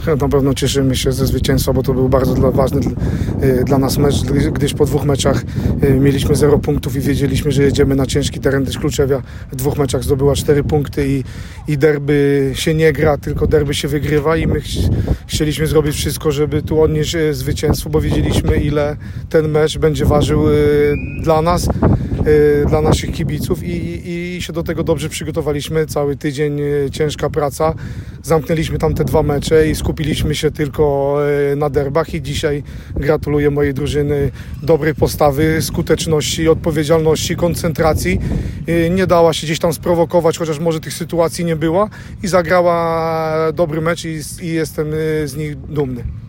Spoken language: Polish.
Na pewno cieszymy się ze zwycięstwa, bo to był bardzo ważny dla nas mecz, gdyż po 2 meczach mieliśmy 0 punktów i wiedzieliśmy, że jedziemy na ciężki teren. Kluczewia w 2 meczach zdobyła 4 punkty i derby się nie gra, tylko derby się wygrywa i my chcieliśmy zrobić wszystko, żeby tu odnieść zwycięstwo, bo wiedzieliśmy, ile ten mecz będzie ważył dla nas, dla naszych kibiców i się do tego dobrze przygotowaliśmy. Cały tydzień ciężka praca. Zamknęliśmy tam te 2 mecze i skupiliśmy się tylko na derbach i dzisiaj gratuluję mojej drużyny dobrej postawy, skuteczności, odpowiedzialności, koncentracji. Nie dała się gdzieś tam sprowokować, chociaż może tych sytuacji nie było i zagrała dobry mecz i jestem z nich dumny.